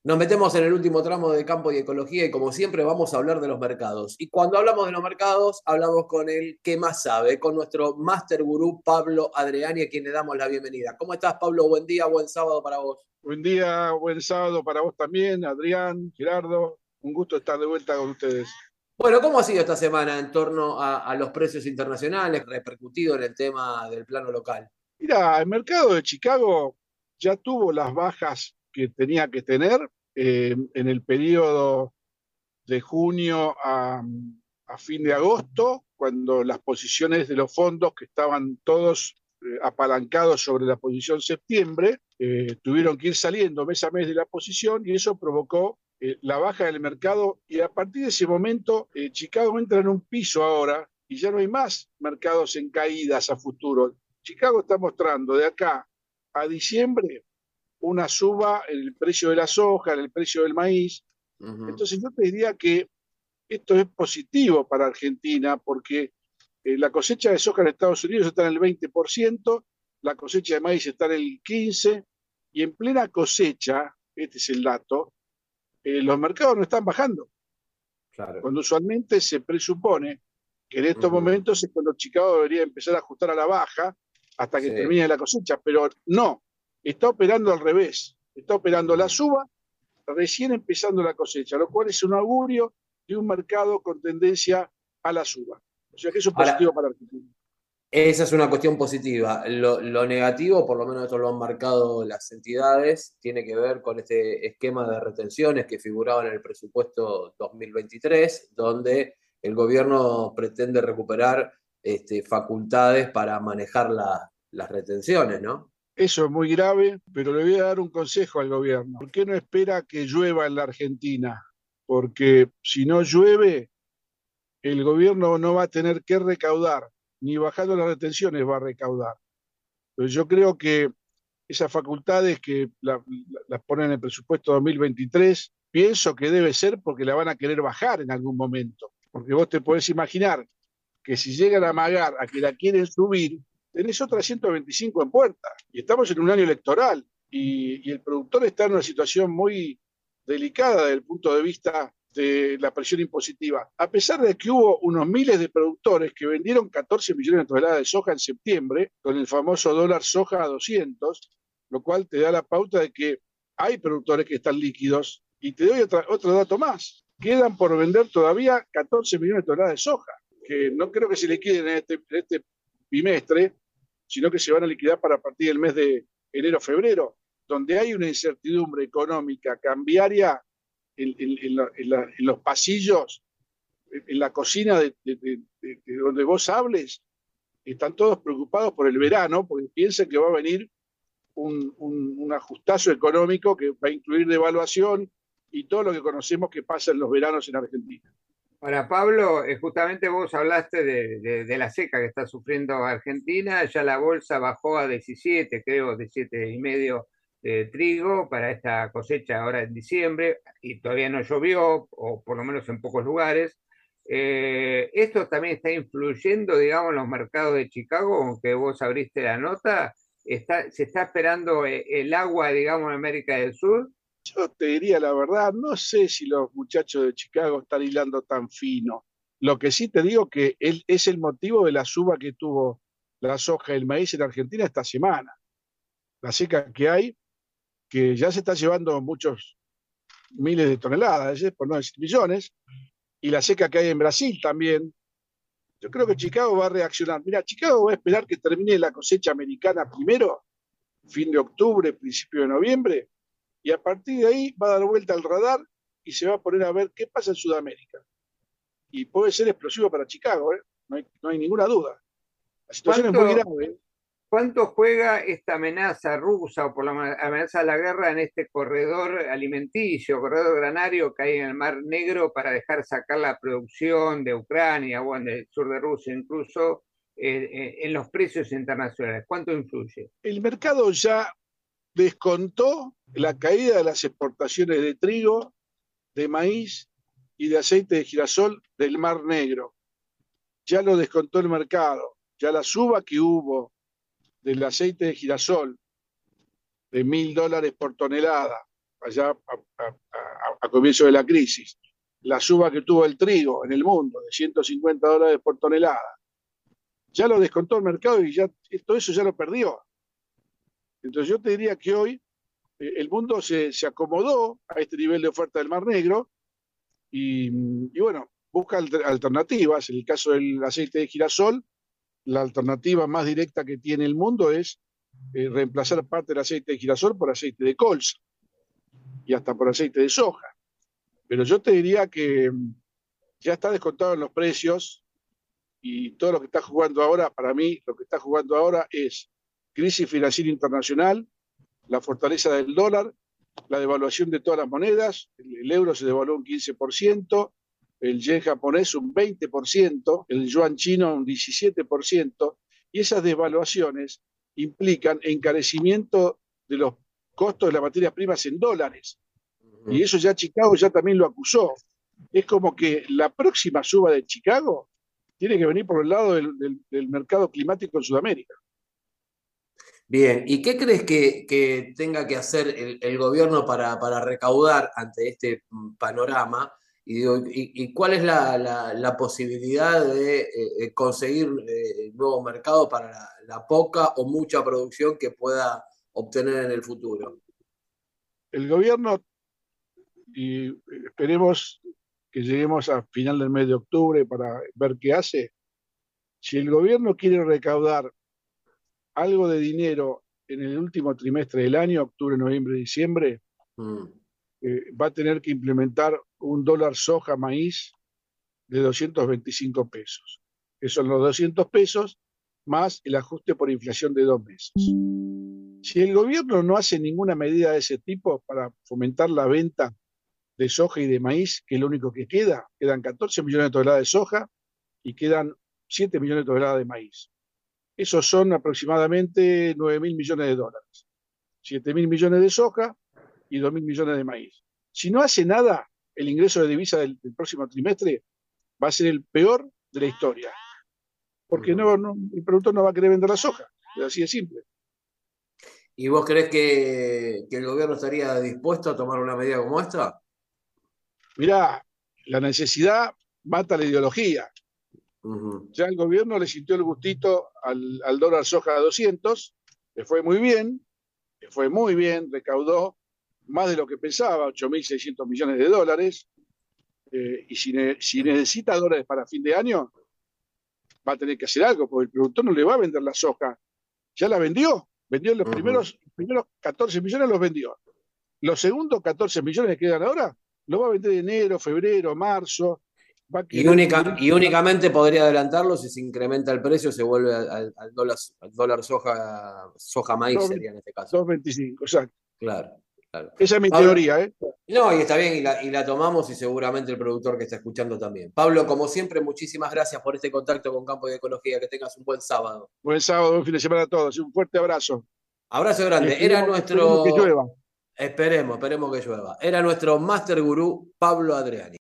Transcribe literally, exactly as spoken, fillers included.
Nos metemos en el último tramo de campo y ecología y como siempre vamos a hablar de los mercados. Y cuando hablamos de los mercados, hablamos con el que más sabe, con nuestro Master Gurú Pablo Adriani, a quien le damos la bienvenida. ¿Cómo estás, Pablo? Buen día, buen sábado para vos. Buen día, buen sábado para vos también, Adrián, Gerardo. Un gusto estar de vuelta con ustedes. Bueno, ¿cómo ha sido esta semana en torno a, a los precios internacionales, repercutido en el tema del plano local? Mira, el mercado de Chicago ya tuvo las bajas que tenía que tener eh, en el periodo de junio a, a fin de agosto, cuando las posiciones de los fondos que estaban todos eh, apalancados sobre la posición septiembre, eh, tuvieron que ir saliendo mes a mes de la posición y eso provocó eh, la baja del mercado y a partir de ese momento eh, Chicago entra en un piso ahora y ya no hay más mercados en caídas a futuro. Chicago está mostrando de acá a diciembre una suba en el precio de la soja, en el precio del maíz. Ujú. Entonces yo te diría que esto es positivo para Argentina porque eh, la cosecha de soja en Estados Unidos está en el veinte por ciento, la cosecha de maíz está en el quince por ciento, y en plena cosecha, este es el dato, eh, los mercados no están bajando, Claro. cuando usualmente se presupone que en estos Ujú. momentos es cuando Chicago debería empezar a ajustar a la baja hasta que Sí. termine la cosecha, pero no, está operando al revés, está operando la Ujú. suba recién empezando la cosecha, lo cual es un augurio de un mercado con tendencia a la suba. O sea que eso es positivo Ahora, para Argentina. esa es una cuestión positiva. Lo, lo negativo, por lo menos esto lo han marcado las entidades, tiene que ver con este esquema de retenciones que figuraba en el presupuesto dos mil veintitrés, donde el gobierno pretende recuperar este, facultades para manejar la- las retenciones, ¿no? Eso es muy grave, pero le voy a dar un consejo al gobierno. ¿Por qué no espera que llueva en la Argentina? Porque si no llueve, el gobierno no va a tener que recaudar, ni bajando las retenciones va a recaudar. Pero yo creo que esas facultades que la- la- las ponen en el presupuesto dos mil veintitrés, pienso que debe ser porque la van a querer bajar en algún momento. Porque vos te podés imaginar que si llegan a amagar a que la quieren subir, tenés otras ciento veinticinco en puerta. Y estamos en un año electoral y, y el productor está en una situación muy delicada desde el punto de vista de la presión impositiva. A pesar de que hubo unos miles de productores que vendieron catorce millones de toneladas de soja en septiembre, con el famoso dólar soja a doscientos, lo cual te da la pauta de que hay productores que están líquidos. Y te doy otra, otro dato más. Quedan por vender todavía catorce millones de toneladas de soja, que no creo que se liquiden en este, en este bimestre, sino que se van a liquidar para partir del mes de enero-febrero, donde hay una incertidumbre económica, cambiaria en, en, en, la, en, la, en los pasillos, en la cocina de, de, de, de, donde vos hables, están todos preocupados por el verano, porque piensan que va a venir un, un, un ajustazo económico que va a incluir devaluación y todo lo que conocemos que pasa en los veranos en Argentina. Para Pablo, eh, justamente vos hablaste de, de- de la seca que está sufriendo Argentina, ya la bolsa bajó a diecisiete, creo, diecisiete y medio de trigo para esta cosecha ahora en diciembre, y todavía no llovió, o por lo menos en pocos lugares. Eh, esto también está influyendo, digamos, en los mercados de Chicago, aunque vos abriste la nota, está, se está esperando eh, el agua, digamos, en América del Sur. Yo te diría la verdad, no sé si los muchachos de Chicago están hilando tan fino. Lo que sí te digo que él, es el motivo de la suba que tuvo la soja y el maíz en Argentina esta semana. La seca que hay, que ya se está llevando muchos miles de toneladas, ¿eh? Por no decir millones, y la seca que hay en Brasil también. Yo creo que Chicago va a reaccionar. Mira, Chicago va a esperar que termine la cosecha americana primero, fin de octubre, principio de noviembre, y a partir de ahí va a dar vuelta al radar y se va a poner a ver qué pasa en Sudamérica. Y puede ser explosivo para Chicago, ¿eh? No hay, no hay ninguna duda. La situación es muy ¿Cuánto, grave, ¿eh? ¿Cuánto juega esta amenaza rusa o por la amenaza de la guerra en este corredor alimenticio, corredor granario que hay en el Mar Negro para dejar sacar la producción de Ucrania o en el sur de Rusia incluso eh, eh, en los precios internacionales? ¿Cuánto influye? El mercado ya descontó la caída de las exportaciones de trigo, de maíz y de aceite de girasol del Mar Negro. Ya lo descontó el mercado. Ya la suba que hubo del aceite de girasol de mil dólares por tonelada allá a, a, a, a comienzo de la crisis, la suba que tuvo el trigo en el mundo de ciento cincuenta dólares por tonelada, ya lo descontó el mercado y ya todo eso ya lo perdió. Entonces yo te diría que hoy eh, el mundo se, se acomodó a este nivel de oferta del Mar Negro y, y bueno, busca alter, alternativas. En el caso del aceite de girasol, la alternativa más directa que tiene el mundo es eh, reemplazar parte del aceite de girasol por aceite de colza y hasta por aceite de soja. Pero yo te diría que ya está descontado en los precios y todo lo que está jugando ahora, para mí, lo que está jugando ahora es crisis financiera internacional, la fortaleza del dólar, la devaluación de todas las monedas, el euro se devaluó un quince por ciento, el yen japonés un veinte por ciento, el yuan chino un diecisiete por ciento, y esas devaluaciones implican encarecimiento de los costos de las materias primas en dólares. Y eso ya Chicago ya también lo acusó. Es como que la próxima suba de Chicago tiene que venir por el lado del, del, del mercado climático en Sudamérica. Bien, ¿y qué crees que, que tenga que hacer el, el gobierno para, para recaudar ante este panorama? Y, digo, y, y cuál es la, la, la posibilidad de eh, conseguir eh, nuevo mercado para la, la poca o mucha producción que pueda obtener en el futuro? El gobierno, y esperemos que lleguemos a final del mes de octubre para ver qué hace, si el gobierno quiere recaudar algo de dinero en el último trimestre del año, octubre, noviembre, diciembre, mm. eh, va a tener que implementar un dólar soja maíz de doscientos veinticinco pesos, que son los doscientos pesos más el ajuste por inflación de dos meses. Si el gobierno no hace ninguna medida de ese tipo para fomentar la venta de soja y de maíz, que es lo único que queda, quedan catorce millones de toneladas de soja y quedan siete millones de toneladas de maíz. Esos son aproximadamente nueve mil millones de dólares. siete mil millones de soja y dos mil millones de maíz. Si no hace nada, el ingreso de divisa del, del próximo trimestre va a ser el peor de la historia. Porque no, no, el productor no va a querer vender la soja. Es así de simple. ¿Y vos creés que, que el gobierno estaría dispuesto a tomar una medida como esta? Mirá, la necesidad mata la ideología. Uh-huh. Ya el gobierno le sintió el gustito al, al dólar soja a doscientos, le fue muy bien, le fue muy bien, recaudó más de lo que pensaba, ocho mil seiscientos millones de dólares, eh, y si, ne si necesita dólares para fin de año, va a tener que hacer algo, porque el productor no le va a vender la soja, ya la vendió, vendió los uh-huh. primeros, primeros catorce millones, los vendió. Los segundos catorce millones que quedan ahora, los va a vender en enero, febrero, marzo. Va a y, única, y únicamente podría adelantarlo si se incrementa el precio, se vuelve al, al, dólar, al dólar soja, soja maíz dos, sería en este caso. dos veinticinco, exacto. Claro, claro. Esa es mi Pablo, teoría, ¿eh? No, y está bien, y la, y la tomamos y seguramente el productor que está escuchando también. Pablo, como siempre, muchísimas gracias por este contacto con Campo de Ecología. Que tengas un buen sábado. Buen sábado, buen fin de semana a todos. Un fuerte abrazo. Abrazo grande. Era nuestro... Esperemos que llueva. Esperemos, esperemos que llueva. Era nuestro Master Gurú, Pablo Adriani.